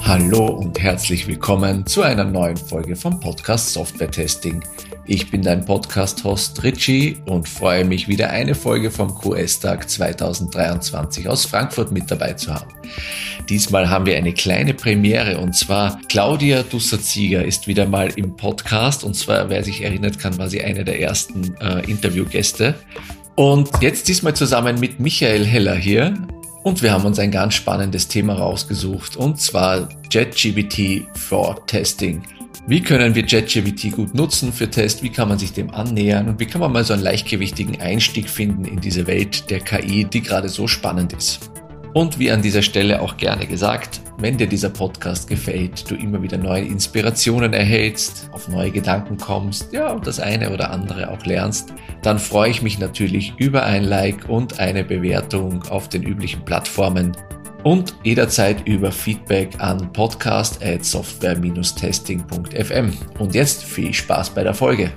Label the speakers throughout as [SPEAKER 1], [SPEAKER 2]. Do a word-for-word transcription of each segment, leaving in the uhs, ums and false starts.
[SPEAKER 1] Hallo und herzlich willkommen zu einer neuen Folge vom Podcast Software Testing. Ich bin dein Podcast-Host Richie und freue mich, wieder eine Folge vom Q S-Tag zwanzig dreiundzwanzig aus Frankfurt mit dabei zu haben. Diesmal haben wir eine kleine Premiere und zwar Claudia Dussert-Sieger ist wieder mal im Podcast und zwar, wer sich erinnert kann, war sie eine der ersten äh, Interviewgäste. Und jetzt diesmal zusammen mit Michael Heller hier. Und wir haben uns ein ganz spannendes Thema rausgesucht, und zwar ChatGPT for Testing. Wie können wir ChatGPT gut nutzen für Test? Wie kann man sich dem annähern? Und wie kann man mal so einen leichtgewichtigen Einstieg finden in diese Welt der K I, die gerade so spannend ist? Und wie an dieser Stelle auch gerne gesagt, wenn dir dieser Podcast gefällt, du immer wieder neue Inspirationen erhältst, auf neue Gedanken kommst, ja, und das eine oder andere auch lernst, dann freue ich mich natürlich über ein Like und eine Bewertung auf den üblichen Plattformen und jederzeit über Feedback an podcast at software dash testing punkt f m. Und jetzt viel Spaß bei der Folge.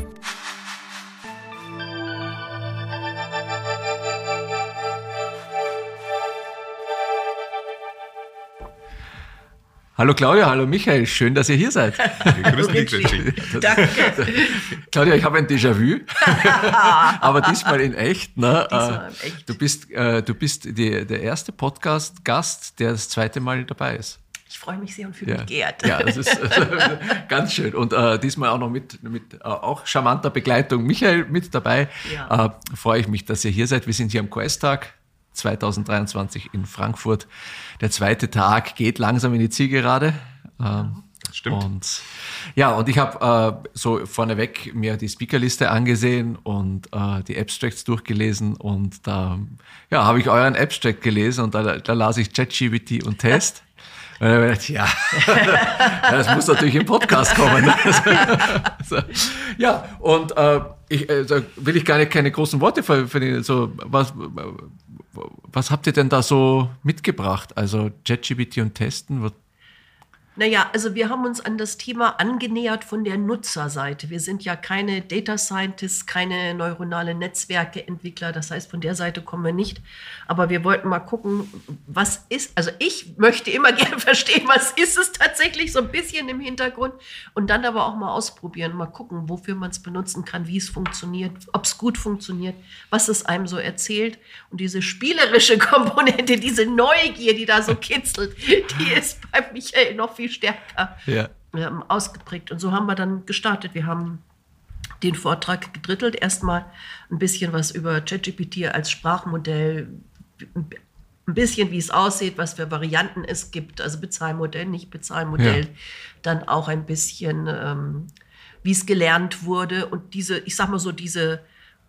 [SPEAKER 1] Hallo Claudia, hallo Michael, schön, dass ihr hier seid.
[SPEAKER 2] Grüß dich, Richie.
[SPEAKER 3] Danke.
[SPEAKER 1] Claudia, ich habe ein Déjà-vu, aber diesmal in echt. Ne?
[SPEAKER 3] Diesmal in echt.
[SPEAKER 1] Du bist, äh, du bist die, der erste Podcast-Gast, der das zweite Mal dabei ist.
[SPEAKER 3] Ich freue mich sehr und fühle
[SPEAKER 1] Ja.
[SPEAKER 3] mich geehrt.
[SPEAKER 1] Ja, das ist äh, ganz schön. Und äh, diesmal auch noch mit, mit äh, auch charmanter Begleitung Michael mit dabei.
[SPEAKER 3] Ja.
[SPEAKER 1] Äh, freue ich mich, dass ihr hier seid. Wir sind hier am Q S-Tag zwanzig dreiundzwanzig in Frankfurt. Der zweite Tag geht langsam in die Zielgerade. Ähm,
[SPEAKER 2] Das stimmt.
[SPEAKER 1] Und ja, und ich habe äh, so vorneweg mir die Speakerliste angesehen und äh, die Abstracts durchgelesen und da ja, habe ich euren Abstract gelesen und da, da las ich ChatGPT und Test. Und dann habe ich gedacht, ja, das muss natürlich im Podcast kommen. Also, ja, und äh, ich, äh, da will ich gar nicht keine großen Worte verlieren. So, was, was habt ihr denn da so mitgebracht? Also ChatGPT und Testen? Was,
[SPEAKER 3] Naja, also wir haben uns an das Thema angenähert von der Nutzerseite. Wir sind ja keine Data Scientists, keine neuronale Netzwerke-Entwickler. Das heißt, von der Seite kommen wir nicht. Aber wir wollten mal gucken, was ist, also ich möchte immer gerne verstehen, was ist es tatsächlich, so ein bisschen im Hintergrund. Und dann aber auch mal ausprobieren, mal gucken, wofür man es benutzen kann, wie es funktioniert, ob es gut funktioniert, was es einem so erzählt. Und diese spielerische Komponente, diese Neugier, die da so kitzelt, die ist bei Michael noch viel stärker
[SPEAKER 1] ja.
[SPEAKER 3] ähm, ausgeprägt. Und so haben wir dann gestartet. Wir haben den Vortrag gedrittelt. Erstmal ein bisschen was über ChatGPT als Sprachmodell, ein bisschen, wie es aussieht, was für Varianten es gibt, also Bezahlmodell, nicht Bezahlmodell.
[SPEAKER 1] Ja.
[SPEAKER 3] Dann auch ein bisschen, ähm, wie es gelernt wurde und diese, ich sag mal so, diese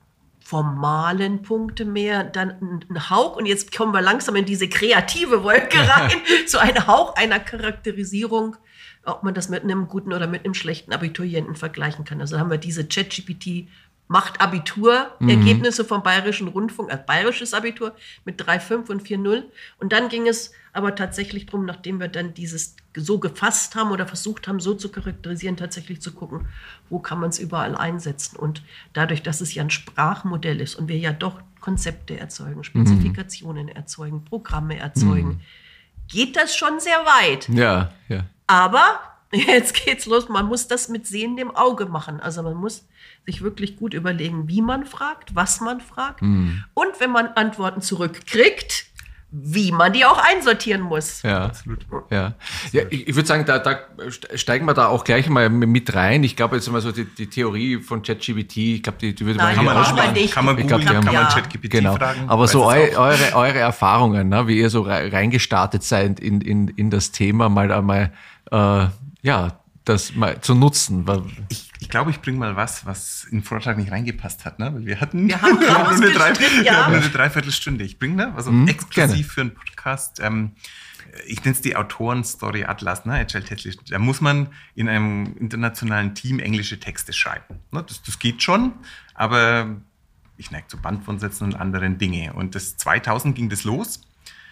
[SPEAKER 3] formalen Punkte mehr, dann ein Hauch, und jetzt kommen wir langsam in diese kreative Wolke rein, so ein Hauch einer Charakterisierung, ob man das mit einem guten oder mit einem schlechten Abiturienten vergleichen kann. Also haben wir diese ChatGPT macht Abitur-Ergebnisse mhm. vom Bayerischen Rundfunk, als bayerisches Abitur mit drei Komma fünf und vier Komma null. Und dann ging es aber tatsächlich darum, nachdem wir dann dieses so gefasst haben oder versucht haben, so zu charakterisieren, tatsächlich zu gucken, wo kann man es überall einsetzen. Und dadurch, dass es ja ein Sprachmodell ist und wir ja doch Konzepte erzeugen, Spezifikationen mhm. erzeugen, Programme erzeugen, mhm. geht das schon sehr weit.
[SPEAKER 1] Ja, ja.
[SPEAKER 3] Aber jetzt geht's los, man muss das mit sehendem Auge machen. Also man muss sich wirklich gut überlegen, wie man fragt, was man fragt. Mhm. Und wenn man Antworten zurückkriegt, wie man die auch einsortieren muss.
[SPEAKER 1] Ja, absolut. Ja, ja ich, ich würde sagen, da, da steigen wir da auch gleich mal mit rein. Ich glaube, jetzt mal so die, die Theorie von ChatGPT, ich glaube, die, die würde
[SPEAKER 3] Nein,
[SPEAKER 1] man
[SPEAKER 3] hier
[SPEAKER 2] man
[SPEAKER 3] nicht.
[SPEAKER 2] Kann man googeln,
[SPEAKER 1] glaub,
[SPEAKER 2] kann
[SPEAKER 3] ja.
[SPEAKER 2] man ChatGPT
[SPEAKER 1] genau.
[SPEAKER 2] fragen.
[SPEAKER 1] Aber so eu,
[SPEAKER 2] Weiß es auch.
[SPEAKER 1] eure, eure Erfahrungen, ne, wie ihr so reingestartet seid in, in, in das Thema, mal einmal, äh, ja, das mal zu nutzen.
[SPEAKER 2] Ich, ich glaube, ich bringe mal was, was in den Vortrag nicht reingepasst hat, ne? Weil wir hatten
[SPEAKER 3] Wir haben
[SPEAKER 2] nur, eine drei,
[SPEAKER 3] rausgestrichen,
[SPEAKER 2] wir
[SPEAKER 3] ja.
[SPEAKER 2] haben nur eine Dreiviertelstunde. Ich bringe ne? also
[SPEAKER 1] Mhm,
[SPEAKER 2] exklusiv
[SPEAKER 1] gerne.
[SPEAKER 2] für einen Podcast. Ähm, ich nenne es die Autoren-Story Atlas, ne? Agile Testing. Da muss man in einem internationalen Team englische Texte schreiben. Ne? Das, das geht schon, aber ich neige zu Bandwurmsätzen und anderen Dinge. Und das zweitausend ging das los.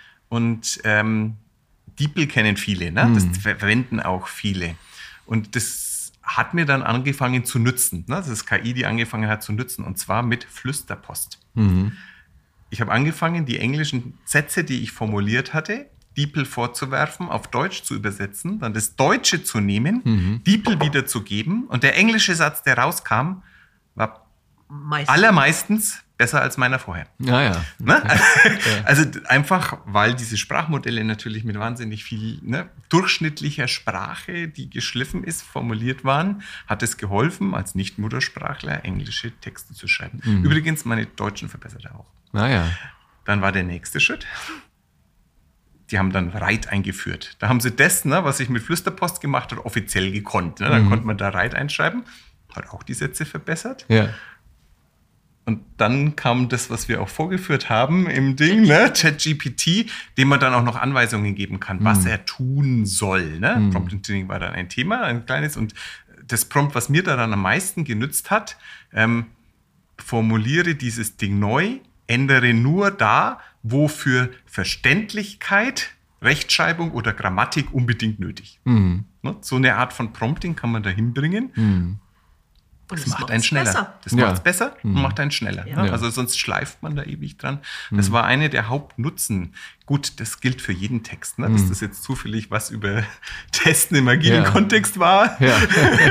[SPEAKER 2] Und ähm, DeepL kennen viele, ne? Das ver- verwenden auch viele. Und das hat mir dann angefangen zu nützen. Ne? Das ist K I, die angefangen hat zu nützen. Und zwar mit Flüsterpost. Mhm. Ich habe angefangen, die englischen Sätze, die ich formuliert hatte, DeepL vorzuwerfen, auf Deutsch zu übersetzen, dann das Deutsche zu nehmen,
[SPEAKER 1] Mhm.
[SPEAKER 2] DeepL wiederzugeben und der englische Satz, der rauskam, war
[SPEAKER 3] Meistens.
[SPEAKER 2] allermeistens besser als meiner vorher.
[SPEAKER 1] Ja, ja.
[SPEAKER 2] Ne? Also einfach, weil diese Sprachmodelle natürlich mit wahnsinnig viel ne, durchschnittlicher Sprache, die geschliffen ist, formuliert waren, hat es geholfen, als Nicht-Muttersprachler englische Texte zu schreiben.
[SPEAKER 1] Mhm.
[SPEAKER 2] Übrigens, meine Deutschen verbessert er auch.
[SPEAKER 1] Naja.
[SPEAKER 2] Dann war der nächste Schritt. Die haben dann Reit eingeführt. Da haben sie das, ne, was ich mit Flüsterpost gemacht habe, offiziell gekonnt. Ne? Dann
[SPEAKER 1] Mhm.
[SPEAKER 2] konnte man da Reit einschreiben. Hat auch die Sätze verbessert.
[SPEAKER 1] Ja.
[SPEAKER 2] Und dann kam das, was wir auch vorgeführt haben im Ding, ne? ChatGPT, dem man dann auch noch Anweisungen geben kann, was er tun soll. Ne?
[SPEAKER 1] Mhm.
[SPEAKER 2] Prompt Engineering war dann ein Thema, ein kleines. Und das Prompt, was mir da dann am meisten genützt hat, ähm, formuliere dieses Ding neu, ändere nur da, wo für Verständlichkeit, Rechtschreibung oder Grammatik unbedingt nötig.
[SPEAKER 1] Mhm.
[SPEAKER 2] Ne? So eine Art von Prompting kann man da hinbringen.
[SPEAKER 1] Mhm.
[SPEAKER 3] Und
[SPEAKER 2] Das
[SPEAKER 3] es
[SPEAKER 2] macht
[SPEAKER 3] macht's
[SPEAKER 2] einen schneller.
[SPEAKER 3] besser.
[SPEAKER 2] Das
[SPEAKER 1] Ja.
[SPEAKER 2] macht es besser und
[SPEAKER 1] Mhm.
[SPEAKER 2] macht einen schneller.
[SPEAKER 3] Ja.
[SPEAKER 2] Ne? Also sonst schleift man da ewig dran. Das war eine der Hauptnutzen. Gut, das gilt für jeden Text. Ne? Dass
[SPEAKER 1] Mhm.
[SPEAKER 2] das jetzt zufällig was über Testen im agilen
[SPEAKER 1] Ja.
[SPEAKER 2] Kontext war.
[SPEAKER 1] Ja.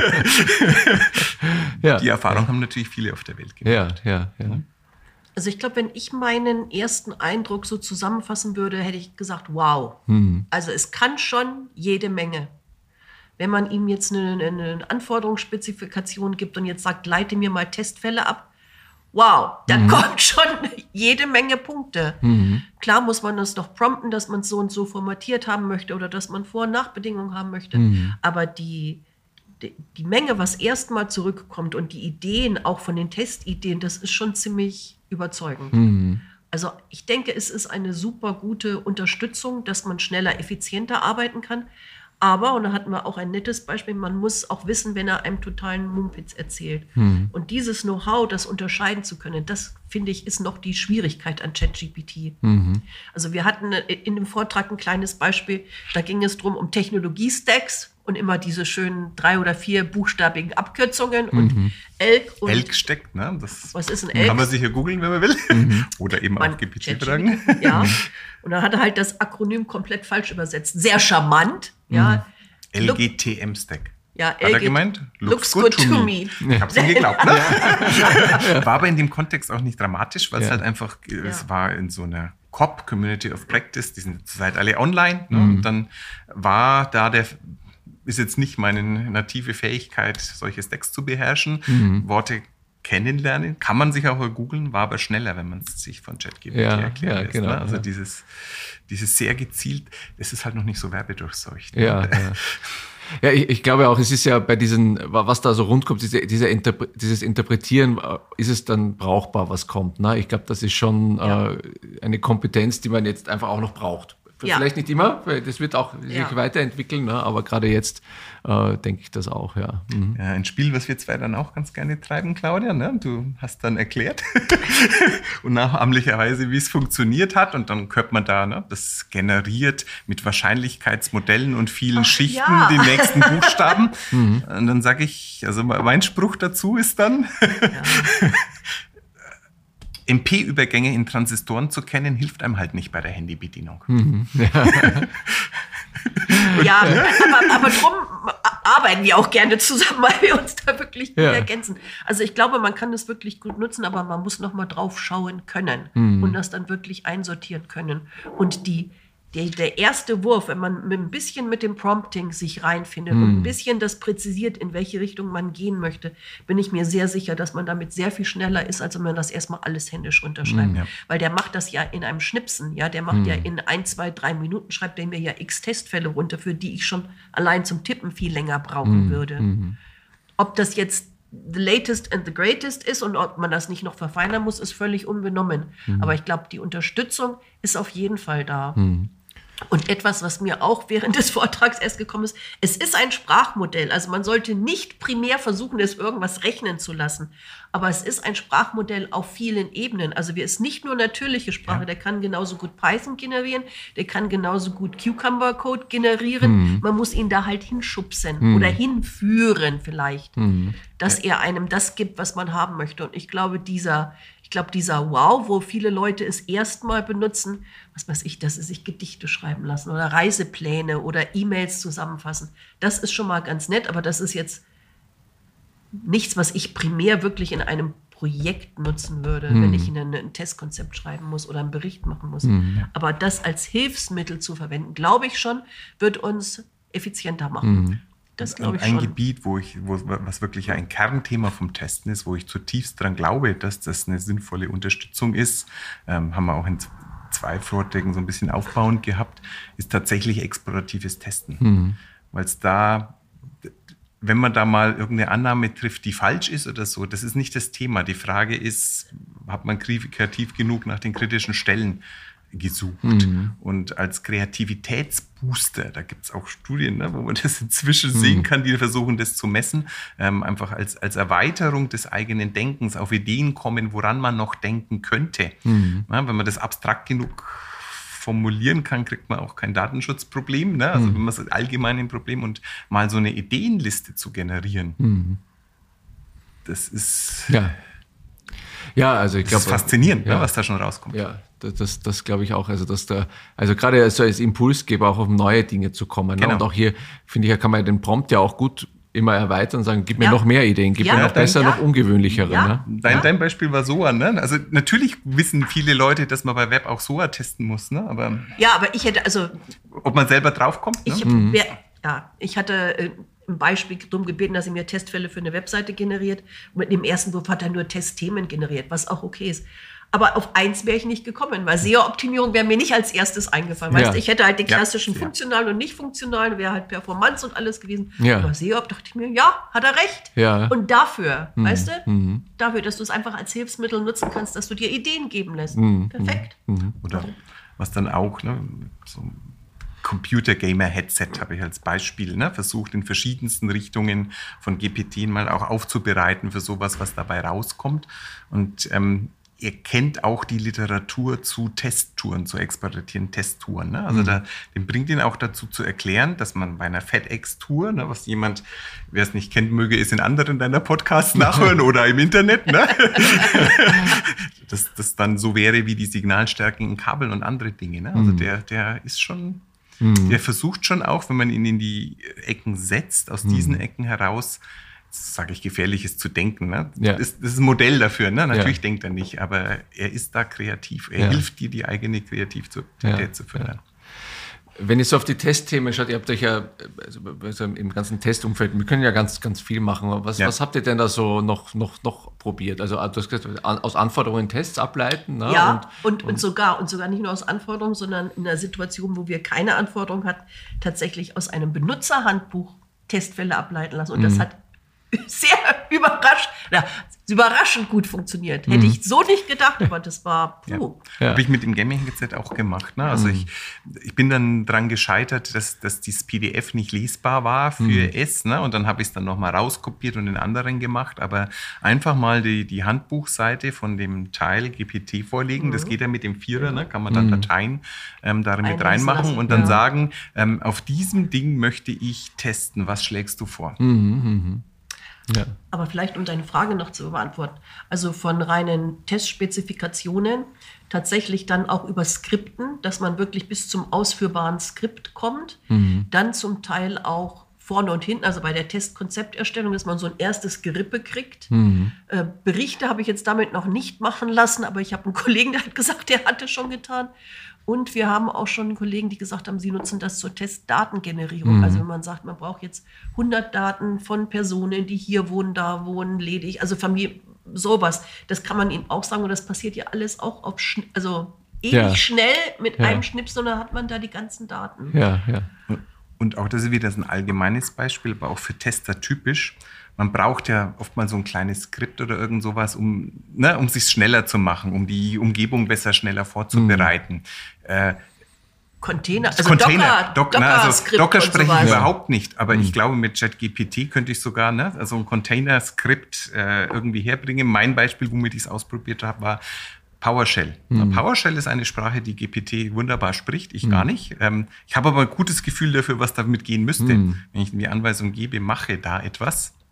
[SPEAKER 1] ja.
[SPEAKER 2] Die Erfahrung haben natürlich viele auf der Welt gemacht.
[SPEAKER 1] Ja, ja, ja.
[SPEAKER 3] Also ich glaube, wenn ich meinen ersten Eindruck so zusammenfassen würde, hätte ich gesagt, wow.
[SPEAKER 1] Mhm.
[SPEAKER 3] Also es kann schon jede Menge. Wenn man ihm jetzt eine, eine Anforderungsspezifikation gibt und jetzt sagt, leite mir mal Testfälle ab, wow, da kommt schon jede Menge Punkte.
[SPEAKER 1] Mhm.
[SPEAKER 3] Klar muss man das noch prompten, dass man es so und so formatiert haben möchte oder dass man Vor- und Nachbedingungen haben möchte.
[SPEAKER 1] Mhm.
[SPEAKER 3] Aber die, die, die Menge, was erstmal zurückkommt und die Ideen, auch von den Testideen, das ist schon ziemlich überzeugend.
[SPEAKER 1] Mhm.
[SPEAKER 3] Also ich denke, es ist eine super gute Unterstützung, dass man schneller, effizienter arbeiten kann. Aber, und da hatten wir auch ein nettes Beispiel, man muss auch wissen, wenn er einem totalen Mumpitz erzählt.
[SPEAKER 1] Mhm.
[SPEAKER 3] Und dieses Know-how, das unterscheiden zu können, das, finde ich, ist noch die Schwierigkeit an ChatGPT.
[SPEAKER 1] Mhm.
[SPEAKER 3] Also wir hatten in dem Vortrag ein kleines Beispiel, da ging es drum um Technologie-Stacks und immer diese schönen drei- oder vier buchstabigen Abkürzungen und
[SPEAKER 1] Mhm.
[SPEAKER 3] Elk und
[SPEAKER 2] Elk steckt, ne? Das
[SPEAKER 3] was ist ein Elk?
[SPEAKER 2] kann man sicher googeln, wenn man will. Oder eben
[SPEAKER 3] Man-
[SPEAKER 2] auf G P T
[SPEAKER 3] ChatGPT,
[SPEAKER 2] fragen.
[SPEAKER 3] Ja. Und dann hat er halt das Akronym komplett falsch übersetzt. Sehr charmant. Ja.
[SPEAKER 2] L G T M-Stack.
[SPEAKER 3] Ja,
[SPEAKER 2] Hat er
[SPEAKER 3] L G
[SPEAKER 2] gemeint?
[SPEAKER 3] Looks good to me.
[SPEAKER 2] Ich hab's ihm geglaubt. Ne? War aber in dem Kontext auch nicht dramatisch, weil es
[SPEAKER 1] Ja.
[SPEAKER 2] halt einfach, es
[SPEAKER 3] Ja.
[SPEAKER 2] war in so einer C O P, Community of Practice, die sind zurzeit alle online. Ne?
[SPEAKER 1] Mhm.
[SPEAKER 2] Und dann war da der, ist jetzt nicht meine native Fähigkeit, solche Stacks zu beherrschen.
[SPEAKER 1] Mhm.
[SPEAKER 2] Worte kennenlernen, kann man sich auch mal googeln, war aber schneller, wenn man es sich von ChatGPT
[SPEAKER 1] Ja,
[SPEAKER 2] erklären
[SPEAKER 1] ja,
[SPEAKER 2] lässt.
[SPEAKER 1] genau,
[SPEAKER 2] Ne? Also
[SPEAKER 1] ja.
[SPEAKER 2] dieses, dieses sehr gezielt, das ist halt noch nicht so werbedurchseucht.
[SPEAKER 1] Ja,
[SPEAKER 2] Ne?
[SPEAKER 1] ja. Ja, ich, ich glaube auch, es ist ja bei diesen, was da so rundkommt, diese, diese Interpre dieses Interpretieren, äh, ist es dann brauchbar, was kommt. Ne? Ich glaube, das ist schon
[SPEAKER 3] Ja.
[SPEAKER 1] äh, eine Kompetenz, die man jetzt einfach auch noch braucht.
[SPEAKER 3] Ja.
[SPEAKER 1] Vielleicht nicht immer, weil das wird auch sich
[SPEAKER 3] Ja.
[SPEAKER 1] weiterentwickeln, ne? Aber gerade jetzt äh, denke ich das auch, ja. Mhm.
[SPEAKER 2] Ja, ein Spiel, was wir zwei dann auch ganz gerne treiben, Claudia. Ne? Du hast dann erklärt und nachahmlicherweise, wie es funktioniert hat. Und dann hört man da, ne? Das generiert mit Wahrscheinlichkeitsmodellen und vielen
[SPEAKER 3] Ach,
[SPEAKER 2] Schichten
[SPEAKER 3] ja.
[SPEAKER 2] die nächsten Buchstaben. Und dann sage ich, also mein Spruch dazu ist dann, M P-Übergänge in Transistoren zu kennen, hilft einem halt nicht bei der Handybedienung.
[SPEAKER 3] Ja, aber, aber drum arbeiten wir auch gerne zusammen, weil wir uns da wirklich gut
[SPEAKER 1] Ja.
[SPEAKER 3] ergänzen. Also ich glaube, man kann das wirklich gut nutzen, aber man muss noch mal drauf schauen können
[SPEAKER 1] Mhm.
[SPEAKER 3] und das dann wirklich einsortieren können. Und die, die, der erste Wurf, wenn man mit ein bisschen mit dem Prompting sich reinfindet und ein bisschen das präzisiert, in welche Richtung man gehen möchte, bin ich mir sehr sicher, dass man damit sehr viel schneller ist, als wenn man das erstmal alles händisch runterschreibt.
[SPEAKER 2] Ja.
[SPEAKER 3] Weil der macht das ja in einem Schnipsen, ja, der macht ja in ein, zwei, drei Minuten, schreibt der mir ja x Testfälle runter, für die ich schon allein zum Tippen viel länger brauchen würde. Ob das jetzt the latest and the greatest ist und ob man das nicht noch verfeinern muss, ist völlig unbenommen. Aber ich glaube, die Unterstützung ist auf jeden Fall da. Und etwas, was mir auch während des Vortrags erst gekommen ist, es ist ein Sprachmodell. Also man sollte nicht primär versuchen, es irgendwas rechnen zu lassen. Aber es ist ein Sprachmodell auf vielen Ebenen. Also wir ist nicht nur natürliche Sprache,
[SPEAKER 2] Ja.
[SPEAKER 3] der kann genauso gut Python generieren, der kann genauso gut Cucumber-Code generieren. Man muss ihn da halt hinschubsen oder hinführen vielleicht, dass er einem das gibt, was man haben möchte. Und ich glaube, dieser, Ich glaube, dieser Wow, wo viele Leute es erstmal benutzen, was weiß ich, dass sie sich Gedichte schreiben lassen oder Reisepläne oder E-Mails zusammenfassen, das ist schon mal ganz nett, aber das ist jetzt nichts, was ich primär wirklich in einem Projekt nutzen würde, mhm. wenn ich ein, ein Testkonzept schreiben muss oder einen Bericht machen muss. Mhm. Aber das als Hilfsmittel zu verwenden, glaube ich schon, wird uns effizienter machen. Mhm. Das glaube ich
[SPEAKER 2] ein
[SPEAKER 3] schon.
[SPEAKER 2] Gebiet, wo ich, wo, was wirklich ein Kernthema vom Testen ist, wo ich zutiefst daran glaube, dass das eine sinnvolle Unterstützung ist, ähm, haben wir auch in zwei Vorträgen so ein bisschen aufbauend gehabt, ist tatsächlich exploratives Testen. Mhm. Weil es da, wenn man da mal irgendeine Annahme trifft, die falsch ist oder so, das ist nicht das Thema. Die Frage ist, hat man kreativ genug nach den kritischen Stellen gesucht? Mhm. Und als Kreativitätsbooster, da gibt es auch Studien, ne, wo man das inzwischen mhm. sehen kann, die versuchen, das zu messen, ähm, einfach als, als Erweiterung des eigenen Denkens auf Ideen kommen, woran man noch denken könnte. Mhm. Ja, wenn man das abstrakt genug formulieren kann, kriegt man auch kein Datenschutzproblem. Ne? Also mhm. wenn man es allgemein ein Problem und mal so eine Ideenliste zu generieren, mhm. das ist...
[SPEAKER 1] Ja. Ja, also ich glaube,
[SPEAKER 2] faszinierend,
[SPEAKER 1] ja,
[SPEAKER 2] ne, was da schon rauskommt.
[SPEAKER 1] Ja, das, das, das glaube ich auch. Also dass da, also gerade so als Impulsgeber auch auf neue Dinge zu kommen. Genau. Ne? Und auch hier finde ich, kann man den Prompt ja auch gut immer erweitern und sagen, gib mir ja. noch mehr Ideen, gib ja, mir noch besser, ja. noch ungewöhnlichere.
[SPEAKER 2] Ja.
[SPEAKER 1] Ne?
[SPEAKER 2] Dein, ja. dein Beispiel war S O A, ne? Also natürlich wissen viele Leute, dass man bei Web auch S O A testen muss, ne? Aber
[SPEAKER 3] ja, aber ich hätte also,
[SPEAKER 2] ob man selber draufkommt. Ne?
[SPEAKER 3] Ich, mhm. wär, ja, ich hatte äh, ein Beispiel darum gebeten, dass er mir Testfälle für eine Webseite generiert. Und mit dem ersten Wurf hat er nur Testthemen generiert, was auch okay ist. Aber auf eins wäre ich nicht gekommen, weil S E O-Optimierung wäre mir nicht als erstes eingefallen. Weißt
[SPEAKER 1] ja.
[SPEAKER 3] du, ich hätte halt die klassischen
[SPEAKER 2] ja.
[SPEAKER 3] funktionalen und nicht funktionalen, wäre halt Performance und alles gewesen.
[SPEAKER 1] Ja.
[SPEAKER 3] Aber S E O dachte ich mir, ja, hat er recht.
[SPEAKER 1] Ja.
[SPEAKER 3] Und dafür, mhm. weißt du,
[SPEAKER 1] mhm.
[SPEAKER 3] dafür, dass du es einfach als Hilfsmittel nutzen kannst, dass du dir Ideen geben lässt.
[SPEAKER 1] Mhm.
[SPEAKER 3] Perfekt.
[SPEAKER 1] Mhm.
[SPEAKER 2] Oder was dann auch, ne, so Computer-Gamer-Headset habe ich als Beispiel, ne, versucht in verschiedensten Richtungen von G P T mal auch aufzubereiten für sowas, was dabei rauskommt. Und ähm, ihr kennt auch die Literatur zu Testtouren, zu experimentierenden Testtouren. Ne? Also mhm. da, den bringt ihn auch dazu zu erklären, dass man bei einer FedEx-Tour, ne, was jemand, wer es nicht kennt, möge es in anderen deiner Podcasts nachhören oder im Internet, ne? dass das dann so wäre wie die Signalstärken in Kabeln und andere Dinge. Ne? Also mhm. der, der ist schon... Der versucht schon auch, wenn man ihn in die Ecken setzt, aus hm. diesen Ecken heraus, sage ich, Gefährliches zu denken. Ne?
[SPEAKER 1] Ja.
[SPEAKER 2] Das, das ist ein Modell dafür. Ne? Natürlich ja. denkt er nicht, aber er ist da kreativ. Er
[SPEAKER 1] ja.
[SPEAKER 2] hilft dir, die eigene Kreativität
[SPEAKER 1] ja.
[SPEAKER 2] zu fördern.
[SPEAKER 1] Ja. Wenn ihr so auf die Testthemen schaut, ihr habt euch ja also im ganzen Testumfeld, wir können ja ganz, ganz viel machen. Was, ja. was habt ihr denn da so noch, noch, noch probiert? Also du hast gesagt, aus Anforderungen Tests ableiten? Ne?
[SPEAKER 3] Ja, und, und, und, sogar, und sogar nicht nur aus Anforderungen, sondern in einer Situation, wo wir keine Anforderungen hatten, tatsächlich aus einem Benutzerhandbuch Testfälle ableiten lassen. Und mhm. das hat sehr überrascht, na, überraschend gut funktioniert. Hätte mhm. ich so nicht gedacht, aber das war puh.
[SPEAKER 2] Ja. Ja. Habe ich mit dem Gaming-Headset auch gemacht. Ne? Also mhm. ich, ich bin dann dran gescheitert, dass, dass dieses P D F nicht lesbar war für mhm. S. Ne? Und dann habe ich es dann nochmal rauskopiert und in anderen gemacht. Aber einfach mal die, die Handbuchseite von dem Teil G P T vorlegen. Mhm. Das geht ja mit dem Vierer, ne? Kann man dann mhm. Dateien ähm, darin mit reinmachen und dann ja. sagen, ähm, auf diesem Ding möchte ich testen. Was schlägst du vor?
[SPEAKER 1] Mhm. Mhm. Ja.
[SPEAKER 3] Aber vielleicht, um deine Frage noch zu beantworten, also von reinen Testspezifikationen tatsächlich dann auch über Skripten, dass man wirklich bis zum ausführbaren Skript kommt, mhm. dann zum Teil auch vorne und hinten, also bei der Testkonzepterstellung, dass man so ein erstes Gerippe kriegt. Mhm. Äh, Berichte habe ich jetzt damit noch nicht machen lassen, aber ich habe einen Kollegen, der hat gesagt, der hat es schon getan. Und wir haben auch schon Kollegen, die gesagt haben, sie nutzen das zur Testdatengenerierung. Mhm. Also wenn man sagt, man braucht jetzt hundert Daten von Personen, die hier wohnen, da wohnen, ledig, also Familie, sowas. Das kann man ihnen auch sagen und das passiert ja alles auch auf, Schn- also ewig ja. schnell mit ja. einem Schnipsel und dann hat man da die ganzen Daten.
[SPEAKER 1] Ja, ja.
[SPEAKER 2] Und auch das ist wieder ein allgemeines Beispiel, aber auch für Tester typisch. Man braucht ja oft mal so ein kleines Skript oder irgend sowas, um ne, um es sich schneller zu machen, um die Umgebung besser, schneller vorzubereiten. Mhm. Äh,
[SPEAKER 3] Container, also
[SPEAKER 2] Container,
[SPEAKER 3] Docker,
[SPEAKER 2] Doc,
[SPEAKER 3] Docker,
[SPEAKER 2] na, also Docker spreche ich überhaupt nicht, aber
[SPEAKER 1] mhm.
[SPEAKER 2] ich glaube, mit ChatGPT könnte ich sogar ne, also ein Container-Skript äh, irgendwie herbringen. Mein Beispiel, womit ich es ausprobiert habe, war PowerShell. Mhm. PowerShell ist eine Sprache, die G P T wunderbar spricht, ich mhm. gar nicht. Ähm, ich habe aber ein gutes Gefühl dafür, was damit gehen müsste. Mhm. Wenn ich mir Anweisung gebe, mache da etwas,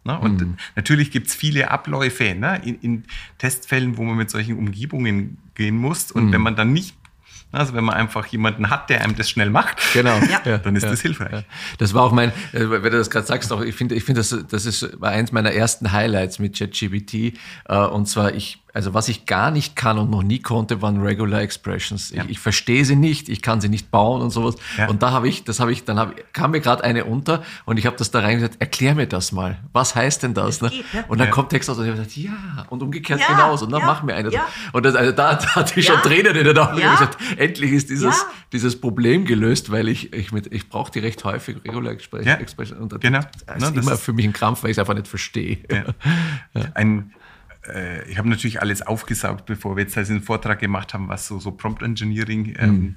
[SPEAKER 2] Ne? Und
[SPEAKER 1] Mhm.
[SPEAKER 2] natürlich gibt es viele Abläufe, ne? in, in Testfällen, wo man mit solchen Umgebungen gehen muss. Und
[SPEAKER 1] Mhm.
[SPEAKER 2] wenn man dann nicht, also wenn man einfach jemanden hat, der einem das schnell macht,
[SPEAKER 1] Genau.
[SPEAKER 3] Ja.
[SPEAKER 2] dann ist
[SPEAKER 1] Ja.
[SPEAKER 2] das hilfreich.
[SPEAKER 1] Ja. Das war auch mein, äh, wenn du das gerade sagst, auch, ich finde, ich finde, das, das ist, war eins meiner ersten Highlights mit ChatGPT. Äh, und zwar ich, also was ich gar nicht kann und noch nie konnte, waren Regular Expressions.
[SPEAKER 2] Ja.
[SPEAKER 1] Ich, ich verstehe sie nicht, ich kann sie nicht bauen und sowas.
[SPEAKER 2] Ja.
[SPEAKER 1] Und da habe ich, das habe ich, dann hab, kam mir gerade eine unter und ich habe das da reingesagt, erklär mir das mal. Was heißt denn das?
[SPEAKER 3] Das
[SPEAKER 1] ne?
[SPEAKER 3] geht, ne?
[SPEAKER 1] Und dann
[SPEAKER 2] Ja.
[SPEAKER 1] kommt Text aus und ich habe gesagt, ja, und umgekehrt
[SPEAKER 3] Ja,
[SPEAKER 1] genauso. Und dann
[SPEAKER 3] ja,
[SPEAKER 1] mach mir eine.
[SPEAKER 3] ja.
[SPEAKER 1] Und das, also da, da hatte ich
[SPEAKER 3] Ja.
[SPEAKER 1] schon Tränen in den Augen.
[SPEAKER 3] Ja.
[SPEAKER 1] Ich habe gesagt, endlich ist dieses,
[SPEAKER 3] Ja.
[SPEAKER 1] dieses Problem gelöst, weil ich, ich, mit, ich brauche die recht häufig, Regular Expression.
[SPEAKER 2] Ja,
[SPEAKER 1] Expression und das
[SPEAKER 2] genau.
[SPEAKER 1] ist
[SPEAKER 2] Ne, das
[SPEAKER 1] immer
[SPEAKER 2] ist-
[SPEAKER 1] für mich ein Krampf, weil ich es einfach nicht verstehe.
[SPEAKER 2] Ja. Ein, äh, ich habe natürlich alles aufgesaugt, bevor wir jetzt einen Vortrag gemacht haben, was so, so Prompt Engineering ähm,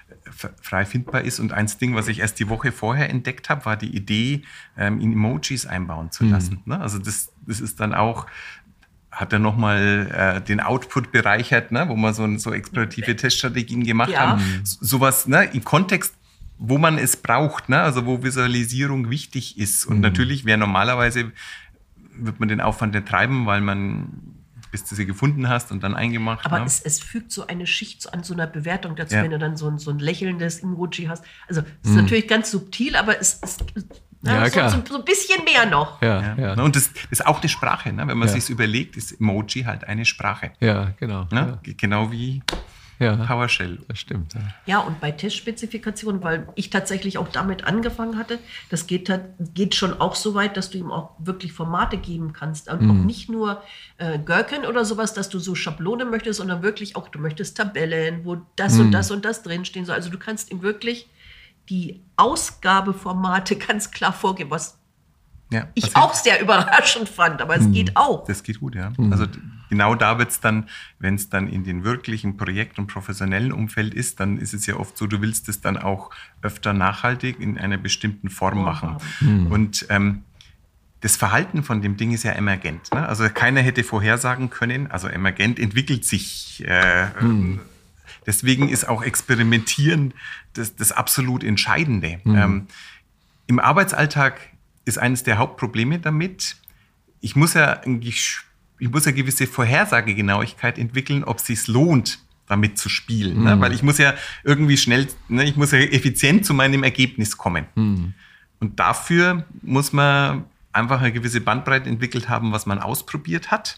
[SPEAKER 2] f- frei findbar ist. Und eins Ding, was ich erst die Woche vorher entdeckt habe, war die Idee, ähm, in Emojis einbauen zu lassen. Ne? Also das, das ist dann auch, hat er nochmal äh, den Output bereichert, ne? Wo wir so, so explorative Teststrategien gemacht
[SPEAKER 3] Ja.
[SPEAKER 2] haben. So, sowas, ne? Im Kontext, wo man es braucht, ne? Also wo Visualisierung wichtig ist. Und natürlich wäre normalerweise, wird man den Aufwand nicht treiben, weil man, bis du sie gefunden hast und dann eingemacht.
[SPEAKER 3] Aber
[SPEAKER 2] ne?
[SPEAKER 3] es, es fügt so eine Schicht so an so einer Bewertung dazu,
[SPEAKER 2] Ja.
[SPEAKER 3] wenn du dann so ein, so ein lächelndes Emoji hast. Also es ist natürlich ganz subtil, aber es ist
[SPEAKER 1] Ja,
[SPEAKER 3] so,
[SPEAKER 1] klar.
[SPEAKER 3] so, so ein bisschen mehr noch.
[SPEAKER 1] Ja,
[SPEAKER 2] Ja.
[SPEAKER 1] ja,
[SPEAKER 2] Ne? Und das, das ist auch eine Sprache. Ne? Wenn man
[SPEAKER 1] Ja.
[SPEAKER 2] sich überlegt, ist Emoji halt eine Sprache.
[SPEAKER 1] ja, genau.
[SPEAKER 2] Ne? Genau wie
[SPEAKER 1] Ja, ja,
[SPEAKER 2] PowerShell.
[SPEAKER 1] das stimmt. Ja.
[SPEAKER 3] Ja, und bei Testspezifikationen, weil ich tatsächlich auch damit angefangen hatte, das geht, tat- geht schon auch so weit, dass du ihm auch wirklich Formate geben kannst. Und auch nicht nur äh, Gherkin oder sowas, dass du so Schablone möchtest, sondern wirklich auch, du möchtest Tabellen, wo das und das und das drinstehen soll. Also du kannst ihm wirklich die Ausgabeformate ganz klar vorgeben, was
[SPEAKER 2] Ja,
[SPEAKER 3] ich
[SPEAKER 2] was
[SPEAKER 3] auch sehr überraschend fand, aber es geht auch.
[SPEAKER 2] Das geht gut, ja. Also d- genau da wird es dann, wenn es dann in den wirklichen Projekt- und professionellen Umfeld ist, dann ist es ja oft so, du willst es dann auch öfter nachhaltig in einer bestimmten Form
[SPEAKER 3] Form
[SPEAKER 2] machen.
[SPEAKER 3] haben.
[SPEAKER 2] Und ähm, das Verhalten von dem Ding ist ja emergent. Ne? Also keiner hätte vorhersagen können, also emergent entwickelt sich. Äh, Deswegen ist auch Experimentieren das, das absolut Entscheidende. Ähm, Im Arbeitsalltag ist eines der Hauptprobleme damit, ich muss ja, eigentlich- ich muss ja gewisse Vorhersagegenauigkeit entwickeln, ob es sich lohnt, damit zu spielen. Ne? Weil ich muss ja irgendwie schnell, ne, ich muss ja effizient zu meinem Ergebnis kommen. Und dafür muss man einfach eine gewisse Bandbreite entwickelt haben, was man ausprobiert hat.